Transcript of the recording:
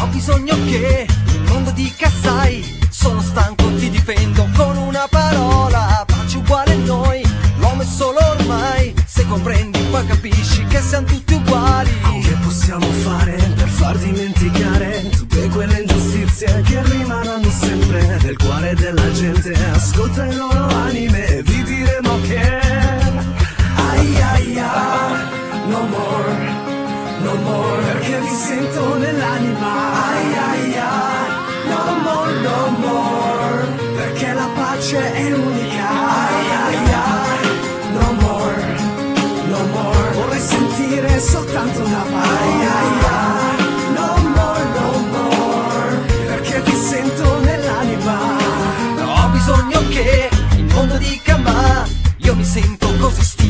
bisogno che il mondo dica sai, sono stanco, ti difendo con una parola, pace uguale a noi, l'uomo è solo ormai, se comprendi poi capisci che siamo tutti uguali. Che possiamo fare per far dimenticare tutte quelle ingiustizie che rimarranno sempre nel cuore della gente? Ascolta le loro anime e vi diremo che ai ai ai, no more, no more, perché vi sento nell'anima. Ai ai ai, no more, perché la pace è unica. Ai ai ai, no more, no more, vorrei sentire soltanto una ai ai ai, no more, perché vi sento nell'anima. Ho bisogno che il mondo dica ma io mi sento così